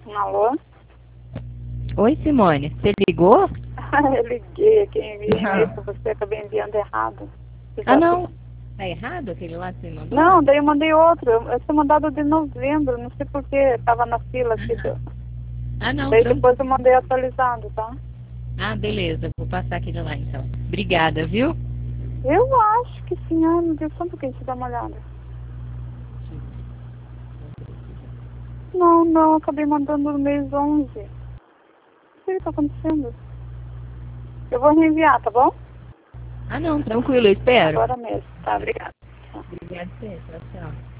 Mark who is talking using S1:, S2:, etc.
S1: Alô?
S2: Oi, Simone. Você ligou?
S1: Eu liguei, quem enviou e-mail pra você, acabei enviando errado.
S2: Ah, não. Tá errado aquele lá que você mandou?
S1: Não, daí eu mandei outro. Eu tinha mandado de novembro, não sei porquê. Tava na fila aqui.
S2: Ah, não,
S1: Daí
S2: tranquilo.
S1: depois eu mandei atualizado, tá?
S2: Ah, beleza. Vou passar aquele lá, então. Obrigada, viu?
S1: Eu acho que sim. Ai, meu Deus, só um pouquinho, deixa eu dar uma olhada. Não, acabei mandando no mês 11. O que tá acontecendo? Eu vou reenviar, tá bom?
S2: Ah, não, tranquilo. Eu espero.
S1: Agora mesmo. Tá, obrigada.
S2: Obrigada, tchau, tchau.